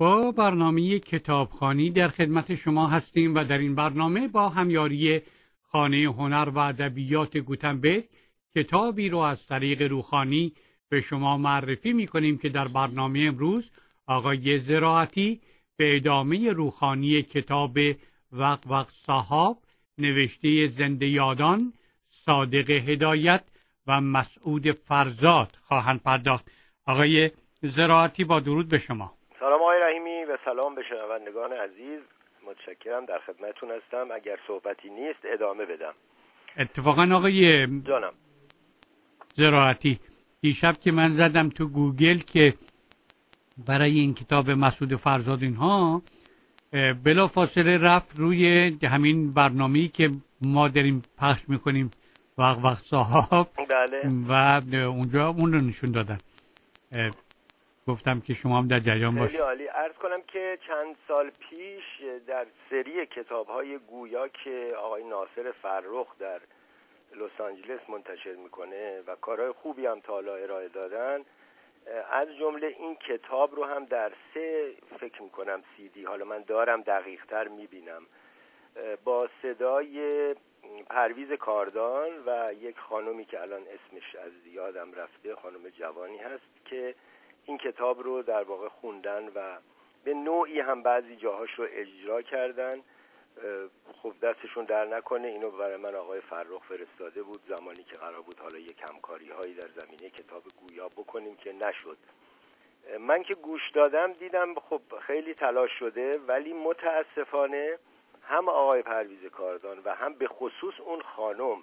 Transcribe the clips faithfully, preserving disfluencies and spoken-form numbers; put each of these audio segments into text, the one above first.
با برنامه کتابخوانی در خدمت شما هستیم و در این برنامه با همیاری خانه هنر و ادبیات گوتنبرگ کتابی رو از طریق روخانی به شما معرفی می کنیم که در برنامه امروز آقای زراعتی به ادامه روخانی کتاب وق وق صحاب نوشته زنده یادان، صادق هدایت و مسعود فرزاد خواهند پرداخت. آقای زراعتی با درود به شما. سلام آقای رحیمی و سلام به شنوندگان عزیز. متشکرم، در خدمتتون هستم. اگر صحبتی نیست ادامه بدم. اتفاقا آقای جانم زراعتی، دیشب که من زدم تو گوگل که برای این کتاب مسعود فرزاد اینها، بلا فاصله رفت روی همین برنامه‌ای که ما داریم پخش میکنیم وق وق صحاب. بله. و اونجا اون رو نشون دادن. گفتم که شما هم در جریان باشید. خیلی عالی. عرض کنم که چند سال پیش در سری کتاب‌های گویا که آقای ناصر فرخ در لس آنجلس منتشر میکنه و کارهای خوبی هم تا حالا ارائه دادن، از جمله این کتاب رو هم در سه فکر میکنم سی دی، حالا من دارم دقیق تر میبینم، با صدای پرویز کاردان و یک خانومی که الان اسمش از یادم رفته، خانم جوانی هست که این کتاب رو در واقع خوندن و به نوعی هم بعضی جاهاش رو اجرا کردن. خب دستشون در نکنه، اینو برای من آقای فرخ فرستاده بود زمانی که قرار بود حالا یک همکاری هایی در زمینه کتاب گویا بکنیم که نشد. من که گوش دادم دیدم خب خیلی تلاش شده، ولی متاسفانه هم آقای پرویز کاردان و هم به خصوص اون خانم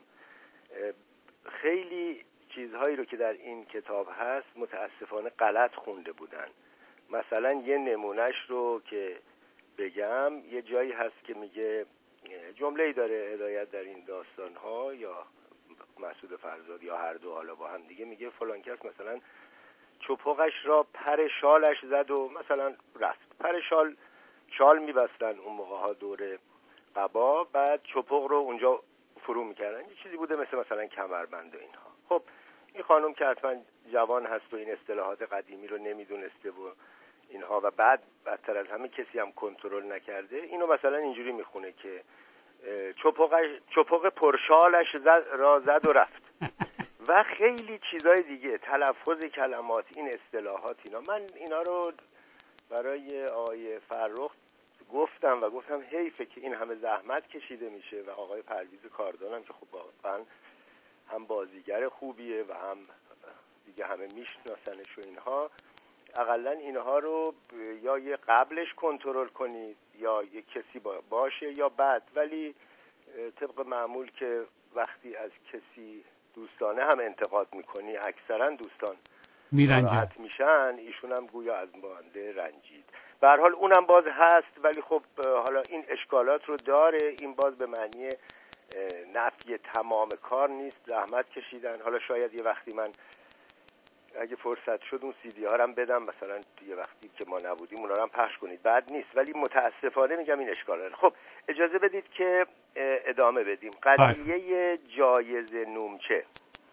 خیلی چیزهایی رو که در این کتاب هست متاسفانه غلط خونده بودن. مثلا یه نمونهش رو که بگم، یه جایی هست که میگه، جمله‌ای داره هدایت در این داستان‌ها یا مسعود فرزاد یا هر دو حالا با هم دیگه، میگه فلان کس مثلا چپقش را پر شالش زد و مثلا رفت. پر شال شال میبستن اون موقع ها دور قبا، بعد چپق رو اونجا فرو میکردن، یه چیزی بوده مثل مثلا کمربند و اینها. خب این خانم که حتما جوان هست و این اصطلاحات قدیمی رو نمیدونسته و اینها، و بعد بدتر از همه کسی هم کنترل نکرده، اینو مثلا اینجوری میخونه که چپقش چپق پرشالش زد را زد و رفت و خیلی چیزای دیگه، تلفظ کلمات، این اصطلاحات اینا. من اینا رو برای آقای فرخ گفتم و گفتم حیفه که این همه زحمت کشیده میشه و آقای پرویز کاردان هم که خب واقعا هم بازیگر خوبیه و هم دیگه همه میشناسنش و اینها، اقلا اینها رو یا یه قبلش کنترل کنید یا یه کسی باشه یا بعد. ولی طبق معمول که وقتی از کسی دوستانه هم انتقاد میکنی اکثرا دوستان ناراحت میشن، ایشون هم گویا از مانده رنجید. به هر حال اونم باز هست، ولی خب حالا این اشکالات رو داره. این باز به معنی نفی تمام کار نیست، زحمت کشیدن. حالا شاید یه وقتی من اگه فرصت شد اون سی دی ها هم بدم، مثلا یه وقتی که ما نبودیم اونا هم پخش کنید، بعد نیست. ولی متاسفانه میگم این اشکال داره. خب اجازه بدید که ادامه بدیم. قضیه جایزه نومچه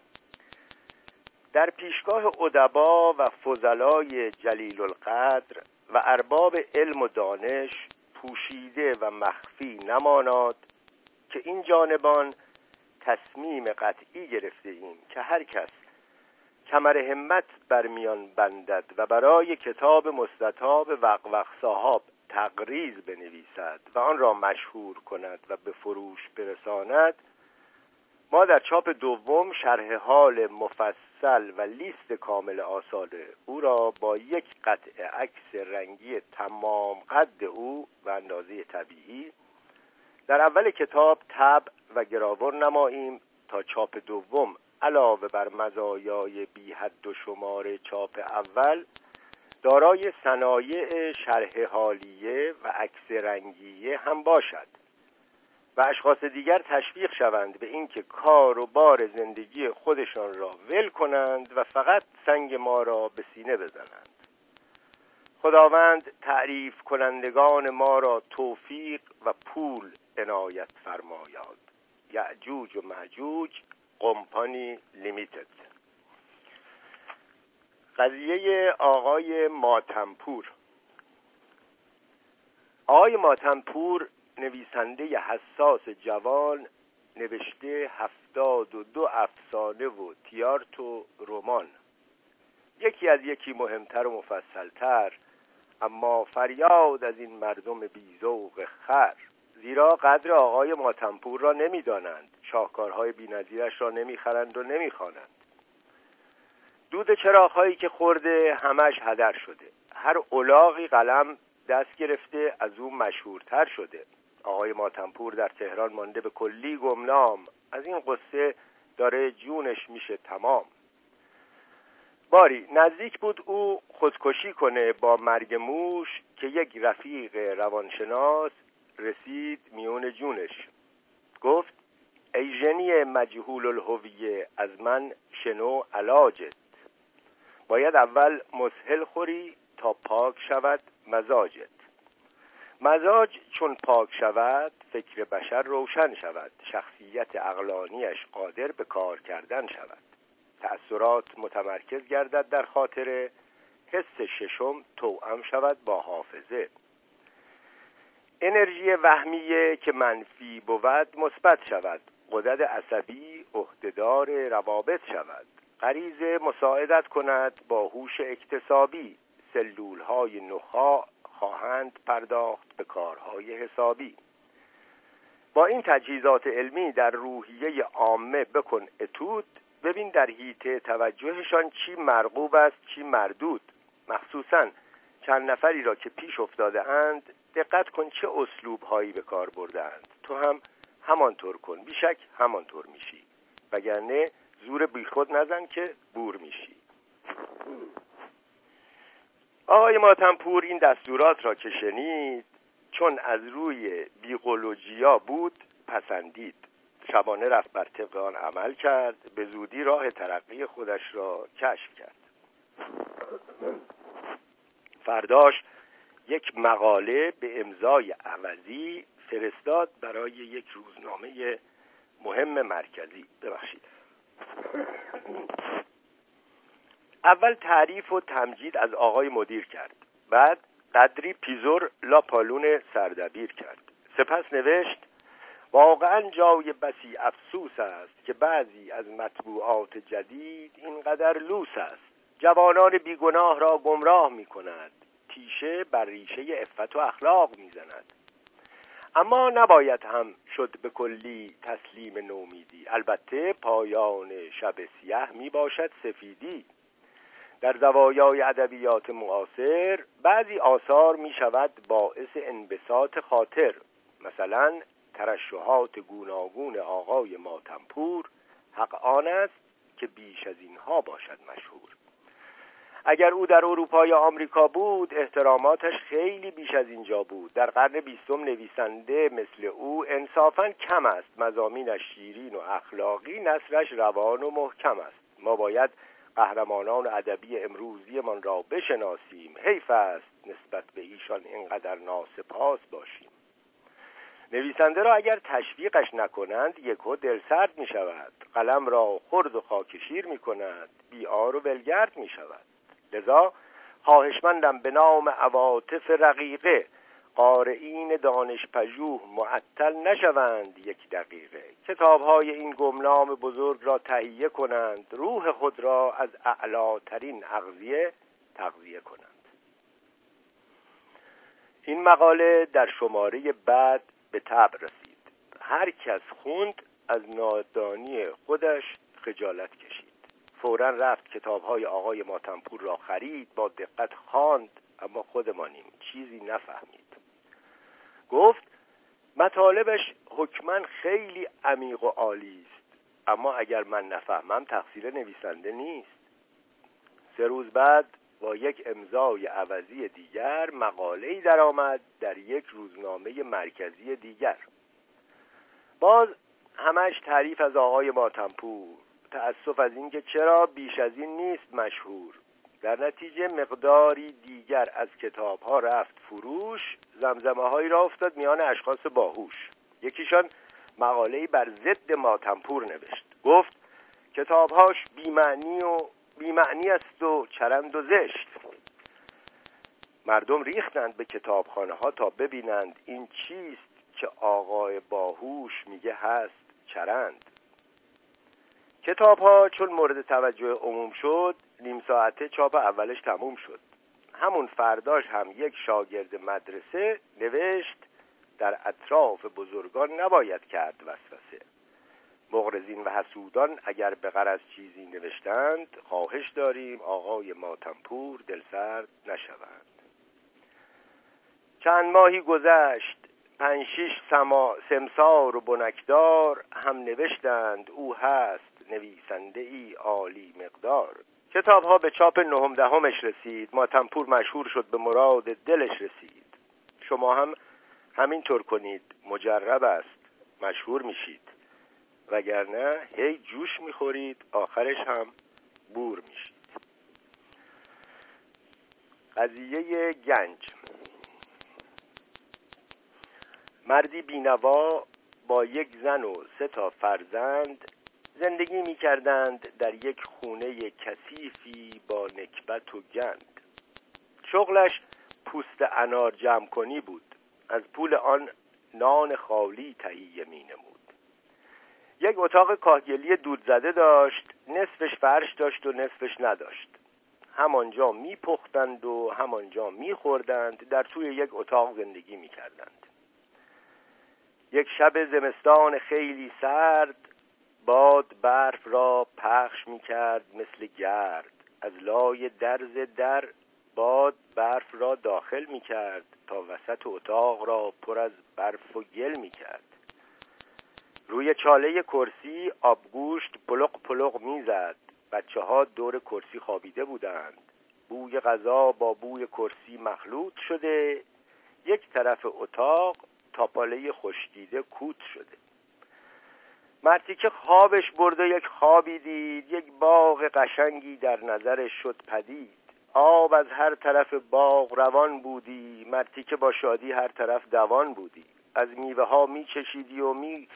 در پیشگاه ادبا و فضلای جلیل القدر و ارباب علم و دانش پوشیده و مخفی نماناد که این جانبان تصمیم قطعی گرفته ایم که هر کس کمر همت برمیان بندد و برای کتاب مستطاب وق وق صحاب تقریض بنویسد و آن را مشهور کند و به فروش برساند، ما در چاپ دوم شرح حال مفصل و لیست کامل آثار او را با یک قطع عکس رنگی تمام قد او و اندازه طبیعی در اول کتاب طبع و گراور نماییم تا چاپ دوم علاوه بر مزایای بی حد و شمار چاپ اول دارای صنایع شرح حالیه و عکس رنگیه هم باشد و اشخاص دیگر تشویق شوند به اینکه کار و بار زندگی خودشان را ول کنند و فقط سنگ ما را به سینه بزنند. خداوند تعریف کنندگان ما را توفیق و پول عنایت فرماید. یأجوج و مأجوج کمپانی لیمیتد. قضیه آقای ماتمپور. آقای ماتمپور نویسنده حساس جوان نوشته هفتاد و دو افسانه و تیارت و رمان، یکی از یکی مهمتر و مفصلتر، اما فریاد از این مردم بی‌ذوق خر، زیرا قدر آقای ماتمپور را نمی‌دانند، شاهکارهای بی‌نظیرش را نمی‌خرند و نمی‌خوانند. دود چراغ‌هایی که خورده همش هدر شده، هر الاغی قلم دست گرفته از اون مشهورتر شده. آقای ماتمپور در تهران مانده به کلی گمنام، از این قصه داره جونش میشه تمام. باری نزدیک بود او خودکشی کنه با مرگ موش که یک رفیق روانشناس رسید میون جونش. گفت ای ژنی مجهول الهویه، از من شنو علاجت. باید اول مسهل خوری تا پاک شود مزاجت. مزاج چون پاک شود فکر بشر روشن شود، شخصیت عقلانیش قادر به کار کردن شود، تأثیرات متمرکز گردد در خاطره، حس ششم توأم شود با حافظه. انرژی وهمیه که منفی بود مثبت شود، غدد عصبی عهدهدار روابط شود، غریزه مساعدت کند با هوش اکتسابی، سلولهای نخاع خواهند پرداخت به کارهای حسابی. با این تجهیزات علمی در روحیه عامه بکن اتود، ببین در حیطه توجهشان چی مرغوب است چی مردود. مخصوصاً چند نفری را که پیش افتاده اند دقت کن چه اسلوب هایی به کار برده اند. تو هم همانطور کن، بیشک همانطور میشی، وگرنه زور بیخود نزن که بور میشی. آقای ماتمپور این دستورات را که شنید، چون از روی بیولوژیا بود پسندید. شبانه رفت بر طبق آن عمل کرد، به زودی راه ترقی خودش را کشف کرد. فرداش یک مقاله به امضای عوضی فرستاد برای یک روزنامه مهم مرکزی. ببخشید. اول تعریف و تمجید از آقای مدیر کرد، بعد قدری پیزور لاپالون سردبیر کرد. سپس نوشت واقعا جای بسی افسوس است که بعضی از مطبوعات جدید اینقدر لوس است، جوانان بیگناه را گمراه می کند، تیشه بر ریشه عفت و اخلاق می زند. اما نباید هم شد به کلی تسلیم نومیدی، البته پایان شب سیاه می باشد سفیدی. در زوایای ادبیات معاصر بعضی آثار می شود باعث انبساط خاطر، مثلا ترشحات گوناگون آقای ماتمپور حق آن است که بیش از اینها باشد مشهور. اگر او در اروپا یا آمریکا بود احتراماتش خیلی بیش از اینجا بود. در قرن بیستم نویسنده مثل او انصافاً کم است، مضامینش شیرین و اخلاقی، نثرش روان و محکم است. ما باید قهرمانان ادبی امروزی من را بشناسیم، حیف است نسبت به ایشان اینقدر ناسپاس باشیم. نویسنده را اگر تشویقش نکنند یکو دلسرد می شود، قلم را خرد و خاکشیر می کند، بیار و ولگرد می شود. لذا خواهشمندم به نام عواطف رقیقه قارئین دانشپژوه معطل نشوند یک دقیقه، کتاب‌های این گمنام بزرگ را تهیه کنند، روح خود را از اعلاترین اغذیه تغذیه کنند. این مقاله در شماره بعد به طبع رسید. هر کس خوند از نادانی خودش خجالت کشید. فوراً رفت کتاب‌های آقای ماتمپور را خرید، با دقت خواند، اما خودمانیم چیزی نفهمید. گفت مطالبش حکماً خیلی عمیق و عالی است، اما اگر من نفهمم تقصیر نویسنده نیست. سه روز بعد با یک امضای عوضی دیگر مقاله‌ای درآمد در یک روزنامه مرکزی دیگر. باز همش تعریف از آقای ماتمپور، تأسف از اینکه چرا بیش از این نیست مشهور. در نتیجه مقداری دیگر از کتاب‌ها رفت فروش، زمزمه‌هایی را افتاد میان اشخاص باهوش. یکیشان مقاله‌ای بر ضد ماتمپور نوشت. گفت کتاب‌هاش بی‌معنی و بی‌معنی است و چرند و زشت. مردم ریختند به کتابخانه ها تا ببینند این چیست که آقای باهوش میگه هست چرند. کتاب ها چون مورد توجه عموم شد، نیم ساعته چاپ اولش تموم شد. همون فرداش هم یک شاگرد مدرسه نوشت در اطراف بزرگان نباید کرد وسوسه. مغرضین و حسودان اگر به غرض چیزی نوشتند، خواهش داریم آقای ماتمپور دلسرد نشوند. چند ماهی گذشت، پنج شش سما سمسار و بنکدار هم نوشتند او هست نویسنده ای عالی مقدار. کتاب ها به چاپ نهم دهمش رسید. ماتمپور مشهور شد، به مراد دلش رسید. شما هم همینطور کنید، مجرب است، مشهور میشید، وگرنه هی جوش میخورید آخرش هم بور میشید. قضیه گنج. مردی بینوا با یک زن و سه تا فرزند زندگی می کردند در یک خونه کثیفی با نکبت و گند. شغلش پوست انار جمع کنی بود. از پول آن نان خالی تهیه می نمود. یک اتاق کاهگلی دود زده داشت، نصفش فرش داشت و نصفش نداشت. همانجا می پختند و همانجا می خوردند. در توی یک اتاق زندگی می کردند. یک شب زمستان خیلی سرد، باد برف را پخش می کرد مثل گرد. از لای درز در باد برف را داخل می کرد تا وسط اتاق را پر از برف و گل می کرد. روی چاله کرسی آبگوشت پلق پلق می زد. بچه ها دور کرسی خوابیده بودند. بوی غذا با بوی کرسی مخلوط شده، یک طرف اتاق تاپاله خشکیده کوت شده. مردی که خوابش برده یک خوابی دید، یک باغ قشنگی در نظرش شد پدید. آب از هر طرف باغ روان بودی، مردی که با شادی هر طرف دوان بودی. از میوه ها می چشیدی و می,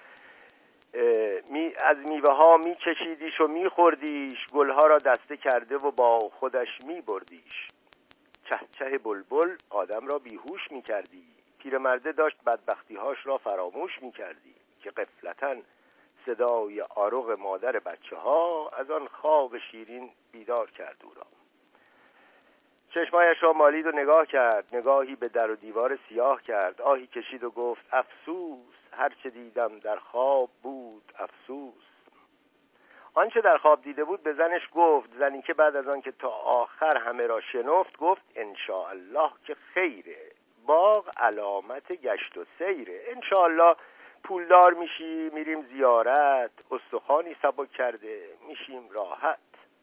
می از میوه ها می چشیدیش و می خوردیش. گلها را دسته کرده و با خودش می بردیش. چه چه بلبل آدم را بیهوش می کردی. پیرمرده داشت بدبختی‌هاش را فراموش می‌کردی که غفلتاً صدای آروغ مادر بچه‌ها از آن خواب شیرین بیدار کرد او را. چشمایش را مالید و نگاه کرد. نگاهی به در و دیوار سیاه کرد. آهی کشید و گفت افسوس، هر چه دیدم در خواب بود افسوس. آنچه در خواب دیده بود به زنش گفت. زنی که بعد از آن که تا آخر همه را شنفت گفت انشاءالله که خیره. باغ علامت گشت و سیره. انشاءالله پولدار میشی، میریم زیارت، استخوانی سبک کرده میشیم راحت.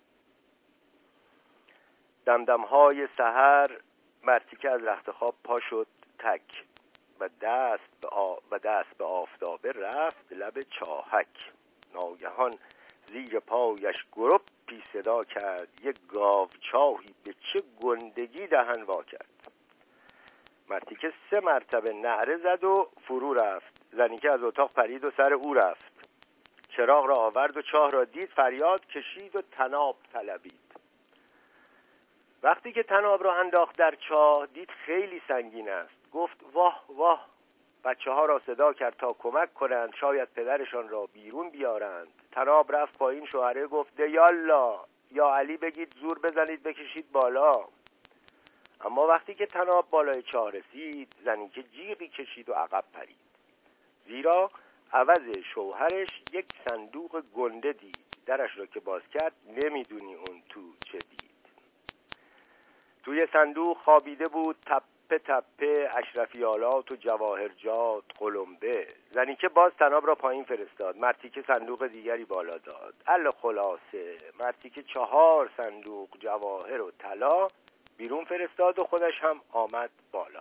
دمدمهای سحر مردی که از رخت خواب پا شد تک و دست به آ... و دست به آفتابه رفت لب چاهک. ناگهان زیر پایش گرپی صدا کرد. یک گاو چاهی به چه گندگی دهن وا کرد. مردی که سه مرتبه نعره زد و فرو رفت. زنی که از اتاق پرید و سر او رفت. چراغ را آورد و چاه را دید، فریاد کشید و تناب طلبید. وقتی که تناب را انداخت در چاه دید خیلی سنگین است. گفت واه واه. بچه ها را صدا کرد تا کمک کنند، شاید پدرشان را بیرون بیارند. تناب رفت پایین. شوهره گفت یالا یا علی بگید زور بزنید بکشید بالا. اما وقتی که تناب بالای چاه رسید، زنی که جیغی کشید و عقب پرید، زیرا عوض شوهرش یک صندوق گنده دید. درش را که باز کرد نمیدونی اون تو چه دید. توی صندوق خوابیده بود تپه تپه اشرفیالات و جواهرجات قلمبه. زنی که باز تناب را پایین فرستاد. مردی که صندوق دیگری بالا داد. ال خلاصه مردی که چهار صندوق جواهر و طلا بیرون فرستاد و خودش هم آمد بالا.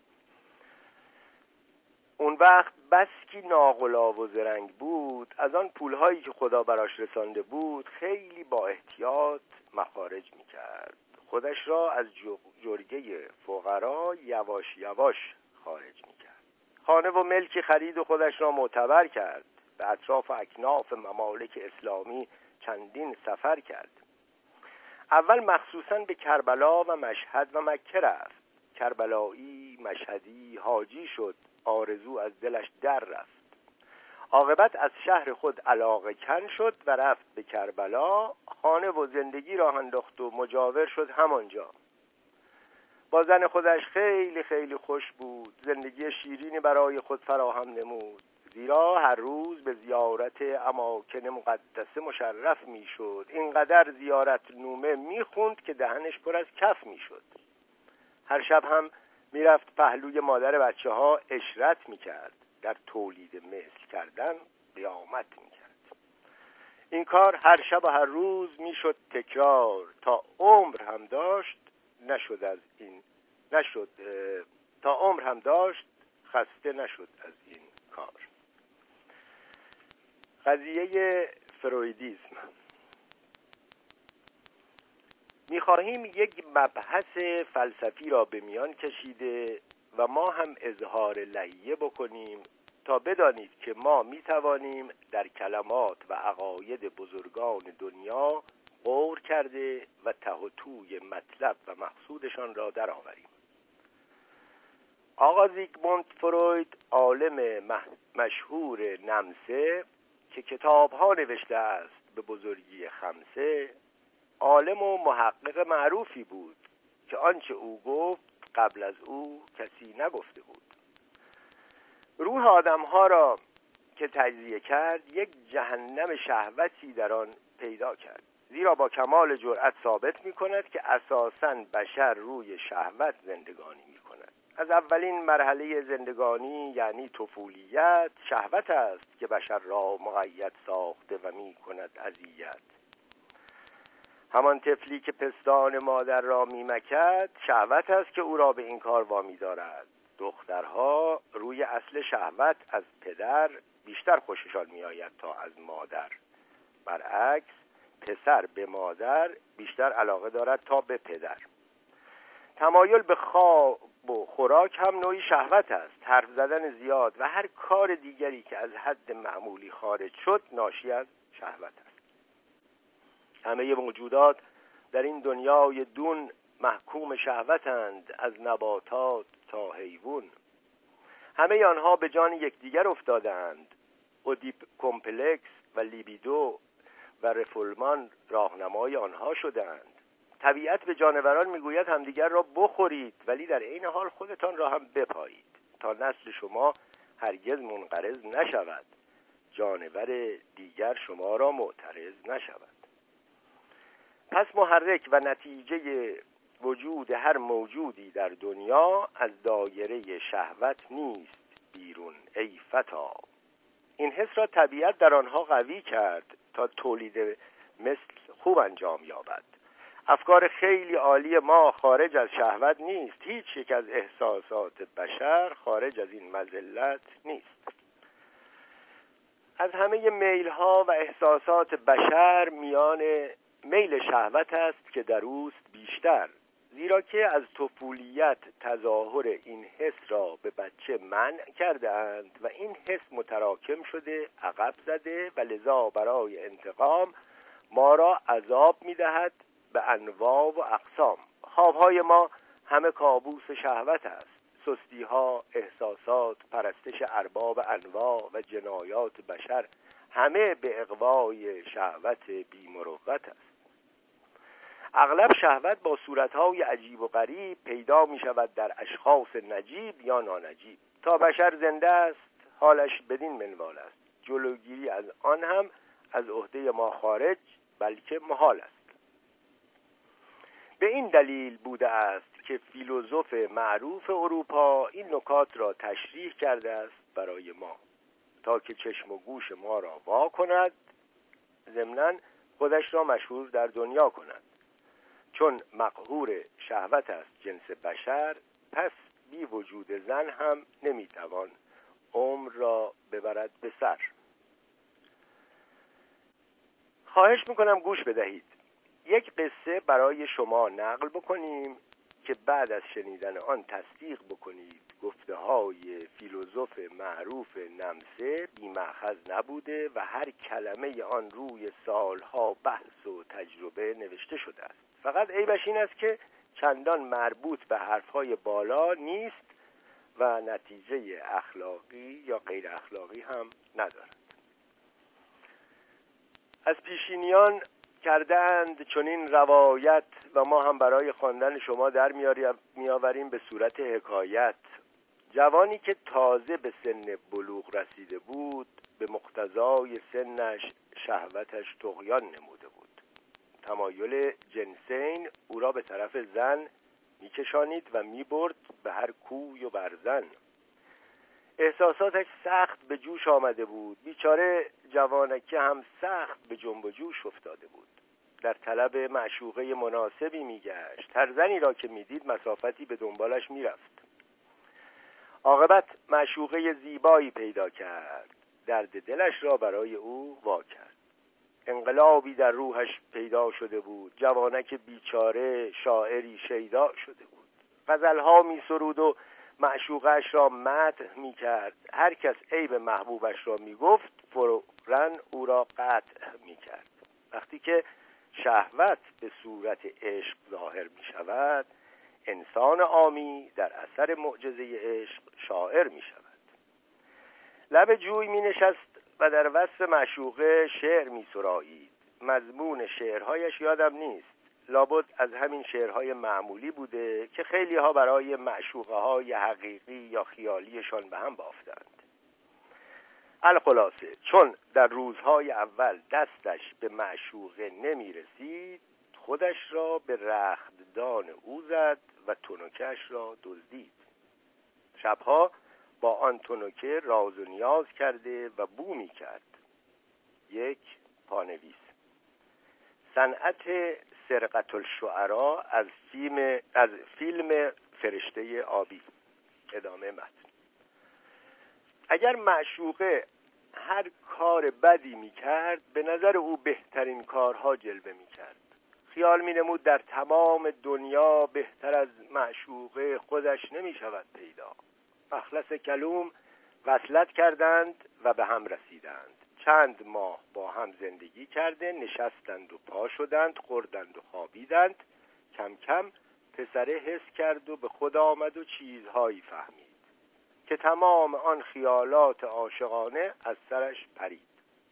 اون وقت بس کی ناغلا و زرنگ بود، از آن پولهایی که خدا براش رسانده بود خیلی با احتیاط مخارج میکرد. خودش را از جرگه فقرا یواش یواش خارج میکرد. خانه و ملکی خرید و خودش را معتبر کرد. به اطراف اکناف ممالک اسلامی چندین سفر کرد. اول مخصوصاً به کربلا و مشهد و مکه رفت. کربلایی، مشهدی، حاجی شد، آرزو از دلش در رفت. عاقبت از شهر خود علاقه کن شد و رفت به کربلا. خانه و زندگی راه انداخت و مجاور شد همانجا. با زن خودش خیلی خیلی خوش بود. زندگی شیرینی برای خود فراهم نمود، زیرا هر روز به زیارت اماکن مقدسه مشرف میشد. اینقدر زیارت نومه میخوند که دهنش پر از کف میشد. هر شب هم میرفت پهلوی مادر بچه ها اشرت میکرد. در تولید مثل کردن قیامت میکرد. این کار هر شب و هر روز میشد تکرار تا عمر هم داشت نشد از این نشد تا عمر هم داشت خسته نشد از این کار. قضیه فرویدیسم. می‌خواهیم یک مبحث فلسفی را به میان کشیده و ما هم اظهار لحیه بکنیم تا بدانید که ما می‌توانیم در کلمات و عقاید بزرگان دنیا غور کرده و ته و توی مطلب و مقصودشان را درآوریم. آقا زیگموند فروید، عالم مشهور نمسه که کتاب‌ها نوشته است به بزرگی خمسه، عالم و محقق معروفی بود که آنچه او گفت قبل از او کسی نگفته بود. روح آدم‌ها را که تجزیه کرد یک جهنم شهوتی در آن پیدا کرد، زیرا با کمال جرأت ثابت می‌کند که اساساً بشر روی شهوت زندگانی می‌کند. از اولین مرحله زندگانی یعنی طفولیت شهوت است که بشر را مقید ساخته و می‌کند اذیت. همان طفلی که پستان مادر را می‌مکد شهوت است که او را به این کار وامی دارد. دخترها روی اصل شهوت از پدر بیشتر خوششان می‌آید تا از مادر. برعکس پسر به مادر بیشتر علاقه دارد تا به پدر. تمایل به خواب و خوراک هم نوعی شهوت است. حرف زدن زیاد و هر کار دیگری که از حد معمولی خارج شد ناشی از شهوت است. همه موجودات در این دنیای دون محکوم شهوتند، از نباتات تا حیوان. همه آنها به جان یکدیگر افتادند. اودیپ کمپلکس و لیبیدو و رفولمان راهنمای آنها شدند. طبیعت به جانوران میگوید همدیگر را بخورید، ولی در عین حال خودتان را هم بپایید تا نسل شما هرگز منقرض نشود، جانور دیگر شما را معترض نشود. پس محرک و نتیجه وجود هر موجودی در دنیا از دایره شهوت نیست بیرون ای فتا. این حس را طبیعت در آنها قوی کرد تا تولید مثل خوب انجام یابد. افکار خیلی عالی ما خارج از شهوت نیست. هیچ یک از احساسات بشر خارج از این مذلت نیست. از همه میل‌ها و احساسات بشر میان میل شهوت است که در اوست بیشتر، زیرا که از طفولیت تظاهر این حس را به بچه منع کرده اند و این حس متراکم شده عقب زده و لذا برای انتقام ما را عذاب می‌دهد به انواع و اقسام. خوابهای ما همه کابوس شهوت است. سستی‌ها، احساسات، پرستش ارباب انواع و جنایات بشر همه به اغوای شهوت بی‌مروت است. اغلب شهوت با صورت‌های عجیب و غریب پیدا می‌شود در اشخاص نجیب یا نانجیب. تا بشر زنده است حالش بدین منوال است. جلوگیری از آن هم از عهده ما خارج بلکه محال است. به این دلیل بوده است که فیلسوف معروف اروپا این نکات را تشریح کرده است برای ما تا که چشم و گوش ما را وا کند، ضمناً خودش را مشهور در دنیا کند. چون مقهور شهوت است جنس بشر، پس بی وجود زن هم نمیتوان عمر را ببرد به سر. خواهش میکنم گوش بدهید. یک قصه برای شما نقل بکنیم که بعد از شنیدن آن تصدیق بکنید گفته های فیلسوف معروف نمسه بی مأخذ نبوده و هر کلمه آن روی سالها بحث و تجربه نوشته شده است. فقط عیبش این است که چندان مربوط به حرفهای بالا نیست و نتیجه اخلاقی یا غیر اخلاقی هم ندارد. از پیشینیان کردند چنین روایت و ما هم برای خواندن شما در میآوریم به صورت حکایت. جوانی که تازه به سن بلوغ رسیده بود به مقتضای سنش شهوتش طغیان نموده بود. تمایل جنسین او را به طرف زن میکشانید و میبرد به هر کوی و برزن. احساساتش سخت به جوش آمده بود. بیچاره جوانکی هم سخت به جنب و جوش افتاده بود. در طلب معشوقه مناسبی میگشت. هر زنی را که میدید مسافتی به دنبالش میرفت. عاقبت معشوقه زیبایی پیدا کرد. درد دلش را برای او وا کرد. انقلابی در روحش پیدا شده بود. جوانک بیچاره شاعری شیدا شده بود. غزلها می سرود و معشوقش را مدح می کرد. هر کس عیب محبوبش را می گفت فوراً او را قطع می کرد. وقتی که شهوت به صورت عشق ظاهر می شود، انسان عامی در اثر معجزه عشق شاعر می شود. لب جوی می نشست و در وصف معشوقه شعر می سرایید. مضمون شعرهایش یادم نیست. لابد از همین شعرهای معمولی بوده که خیلی ها برای معشوقه های حقیقی یا خیالیشان به هم بافتند. الخلاصه چون در روزهای اول دستش به معشوقه نمی رسید، خودش را به رختدان او زد و تنکش را دزدید. شبها با آن تنکه راز و نیاز کرده و بو می کرد. یک پانویس. صنعت سرقت الشعراء از فیلم از فیلم فرشته آبی. ادامه متن. اگر معشوقه هر کار بدی می کرد به نظر او بهترین کارها جلوه می کرد. خیال می نمود در تمام دنیا بهتر از معشوقه خودش نمی شود پیدا. مخلص کلوم وصلت کردند و به هم رسیدند. چند ماه با هم زندگی کرده نشستند و پا شدند، خوردند و خوابیدند. کم کم پسره حس کرد و به خود آمد و چیزهایی فهمید که تمام آن خیالات عاشقانه از سرش پرید.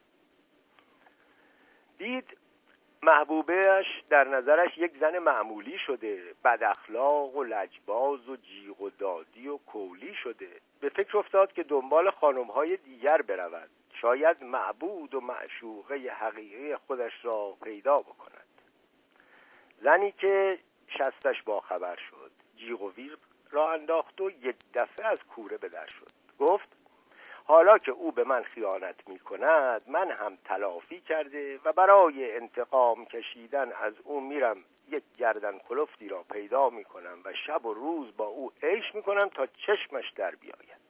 دید محبوبهش در نظرش یک زن معمولی شده، بد اخلاق و لجباز و جیغ و دادی و کولی شده. به فکر افتاد که دنبال خانم‌های دیگر برود، شاید معبود و معشوقه حقیقی خودش را پیدا بکند. زنی که شستش با خبر شد، جیغ و ویغ را انداخت و یک دفعه از کوره به در شد. گفت حالا که او به من خیانت می کند، من هم تلافی کرده و برای انتقام کشیدن از او میرم یک گردن کلفتی را پیدا می کنم و شب و روز با او عیش می کنم تا چشمش در بیاید.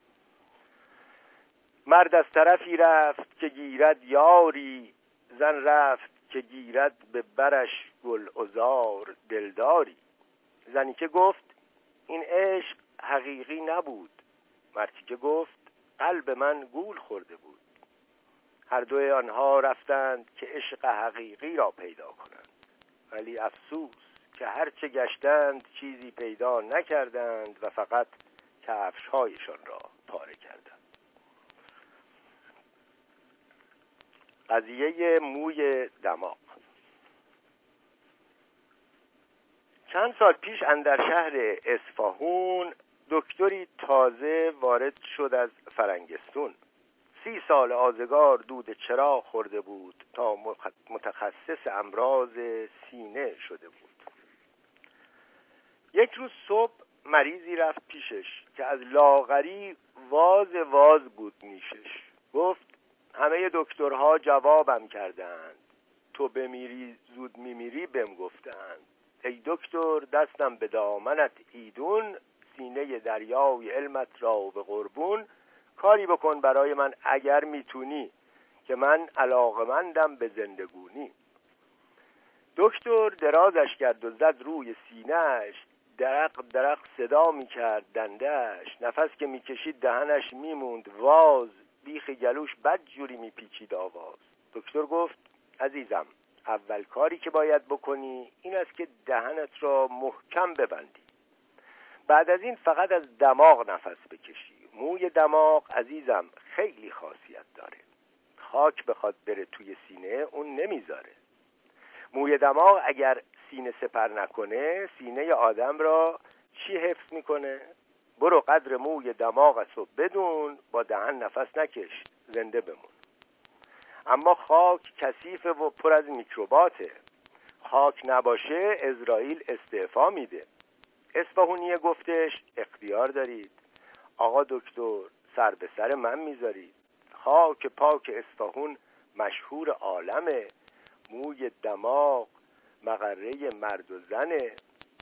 مرد از طرفی رفت که گیرد یاری، زن رفت که گیرد به برش گل عذار دلداری. زنی که گفت این عشق حقیقی نبود، مردی که گفت قلب من گول خورده بود. هر دوی آنها رفتند که عشق حقیقی را پیدا کنند، ولی افسوس که هرچه گشتند چیزی پیدا نکردند و فقط کفش‌هایشان را پاره کردند. قضیه موی دماغ. چند سال پیش اندر شهر اصفهان دکتری تازه وارد شد از فرنگستون. سی سال آزگار دود چراغ خورده بود تا متخصص امراض سینه شده بود. یک روز صبح مریضی رفت پیشش که از لاغری واز واز بود نیشش. گفت همه دکترها جوابم کردند، تو بمیری زود میمیری بهم گفتند. ای دکتر دستم به دامنت ایدون، سینه دریای علمت را به قربون. کاری بکن برای من اگر میتونی که من علاقمندم به زندگونی. دکتر درازش کرد و زد روی سینهش، درق درق صدا میکرد دندهش. نفس که میکشید دهنش میموند واز، بیخ گلوش بد جوری میپیچید آواز. دکتر گفت عزیزم اول کاری که باید بکنی این است که دهنت را محکم ببندی. بعد از این فقط از دماغ نفس بکشی. موی دماغ عزیزم خیلی خاصیت داره. خاک بخواد بره توی سینه اون نمیذاره. موی دماغ اگر سینه سپر نکنه سینه آدم را چی حفظ میکنه؟ برو قدر موی دماغتو بدون، با دهن نفس نکش، زنده بمون. اما خاک کثیفه و پر از میکروباته. خاک نباشه اسرائیل استعفا میده. اصفهونیه گفتش اختیار دارید آقا دکتر، سر به سر من میذارید. خاک پاک اصفهون مشهور عالمه. موی دماغ مقره مرد و زنه.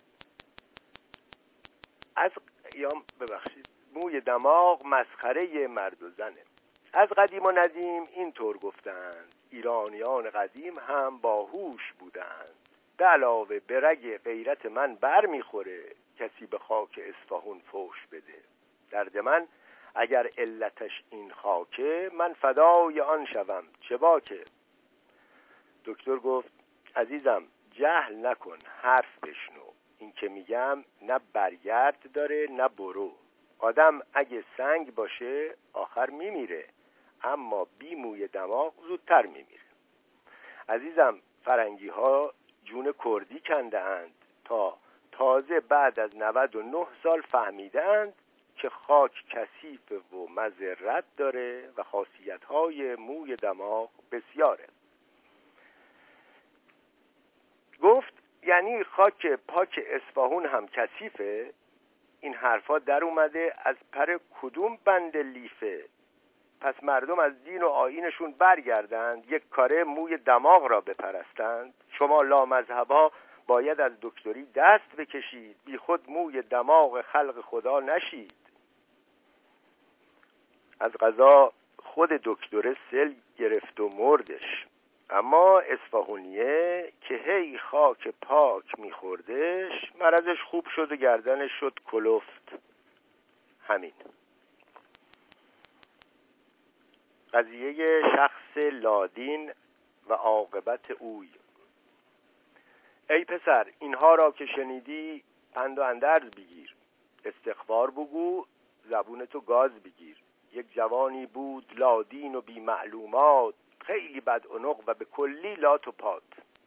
از یا ببخشید موی دماغ مسخره مرد و زنه. از قدیم و ندیم اینطور گفتند. ایرانیان قدیم هم باهوش بودند. به علاوه به رگ غیرت من بر میخوره کسی به خاک اصفهون فوش بده. درد من اگر علتش این خاکه، من فدای آن شوم چه باکه. دکتر گفت عزیزم جهل نکن، حرف بشنو. این که میگم نه برگرد داره نه برو. آدم اگه سنگ باشه آخر میمیره، اما بی موی دماغ زودتر میمیره. عزیزم فرنگی ها جون کردی کنده اند تا تازه بعد از نود و نه سال فهمیدند که خاک کثیف و مضرت داره و خاصیت های موی دماغ بسیاره. گفت یعنی خاک پاک اصفهون هم کثیفه؟ این حرفا در اومده از پر کدوم بند لیفه؟ پس مردم از دین و آیینشون برگردند، یک کاره موی دماغ را بپرستند. شما لامذهبا باید از دکتری دست بکشید، بی خود موی دماغ خلق خدا نشید. از قضا خود دکتر سل گرفت و مردش، اما اصفهونیه که هی خاک پاک میخوردش مرضش خوب شد و گردنش شد کلفت. همین. قضیه شخص لادین و عاقبت اوی. ای پسر، اینها را که شنیدی پند و اندرز بگیر، استغفار بگو، زبونتو گاز بگیر. یک جوانی بود لادین و بی معلومات، خیلی بدعنق و به کلی لات و پات.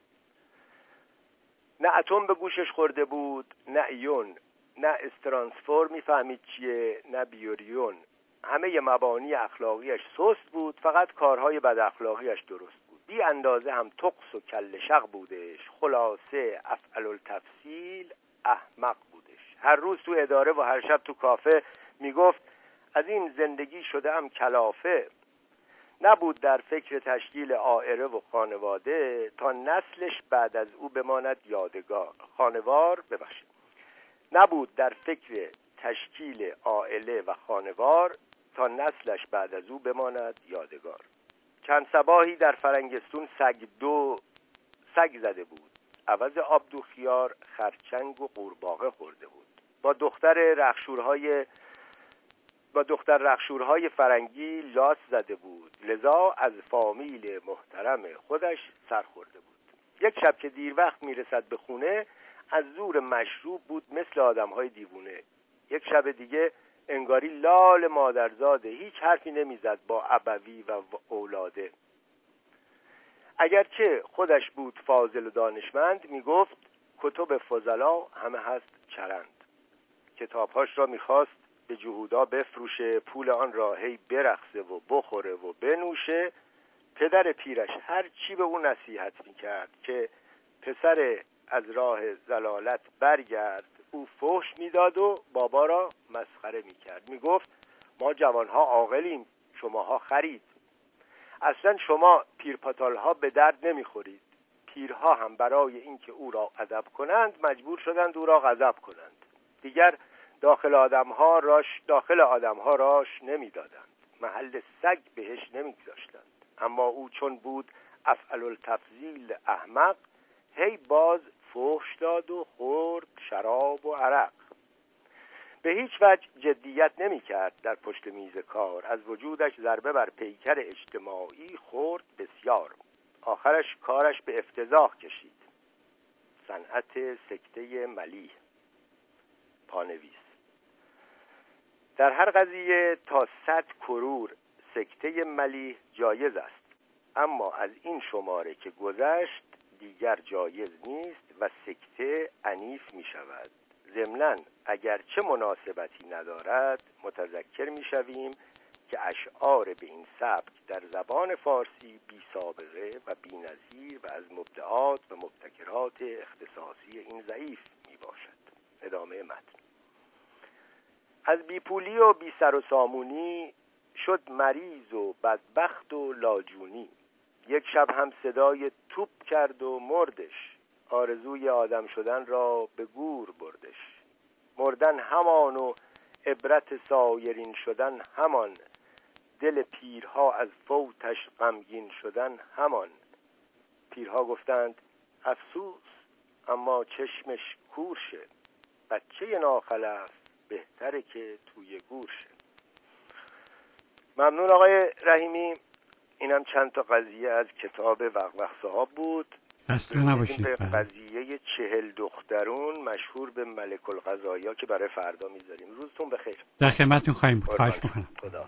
نه اتم به گوشش خورده بود، نه ایون، نه استرانسفور میفهمید چیه، نه بیوریون. همه مبانی اخلاقیش سست بود، فقط کارهای بد اخلاقیش درست بود. بی اندازه هم تقص و کل شق بودش. خلاصه افعل التفصیل احمق بودش. هر روز تو اداره و هر شب تو کافه میگفت از این زندگی شده ام کلافه. نبود در فکر تشکیل عائله و خانواده تا نسلش بعد از او بماند یادگار. خانوار ببخشید نبود در فکر تشکیل عائله و خانوار تا نسلش بعد از او بماند یادگار. چند صباحی در فرنگستون سگ دو سگ زده بود. عوض آبدو خیار خرچنگ و قورباغه خورده بود. با دختر رخشورهای با دختر رخشورهای فرنگی لاس زده بود، لذا از فامیل محترم خودش سر خورده بود. یک شب که دیر وقت میرسد به خونه، از زور مشروب بود مثل آدمهای دیوونه. یک شب دیگه انگاری لال مادرزاده، هیچ حرفی نمیزد با ابوی و اولاده. اگرچه خودش بود فاضل و دانشمند، میگفت کتب فضلا همه هست چرند. کتابهاش را میخواست به جهودا بفروشه، پول آن را هی برقصه و بخوره و بنوشه. پدر پیرش هر چی به اون نصیحت میکرد که پسر از راه ضلالت برگرد، او فحش میداد و بابا را مسخره میکرد. میگفت ما جوانها عاقلیم، شماها خرید. اصلا شما پیرپاتالها به درد نمیخورید. پیرها هم برای اینکه او را ادب کنند مجبور شدند او را غضب کنند. دیگر داخل آدمها راش داخل آدمها راش نمیدادند، محل سگ بهش نمیگذاشتند. اما او چون بود افعل التفضیل احمق، هی باز فحش داد و خورد شراب و عرق. به هیچ وجه جدیت نمی کرد در پشت میز کار. از وجودش ضربه بر پیکر اجتماعی خورد بسیار. آخرش کارش به افتضاح کشید. صنعت سکته ملیح. پانویس: در هر قضیه تا صد کرور سکته ملیح جایز است، اما از این شماره که گذشت دیگر جایز نیست و سکته عنیف می شود. ضمناً اگر چه مناسبتی ندارد متذکر می شویم که اشعار به این سبک در زبان فارسی بی سابقه و بی نظیر و از مبدعات و مبتکرات اختصاصی این ضعیف می باشد. ادامه متن: از بیپولی و بی سر و سامونی شد مریض و بدبخت و لاجونی. یک شب هم صدای توپ کرد و مردش، آرزوی آدم شدن را به گور بردش. مردن همان و عبرت سایرین شدن همان، دل پیرها از فوتش غمگین شدن همان. پیرها گفتند افسوس، اما چشمش کور شه، بچه ناخلف بهتره که توی گور شه. ممنون آقای رحیمی. اینم چند تا قضیه از کتاب وقوق صحاب بود. خسته نباشید. به قضیه چهل دخترون مشهور به ملک القضایا که برای فردا میذاریم. روزتون بخیر. در خدمتتون خواهیم بود. خواهش می‌کنم. خدا.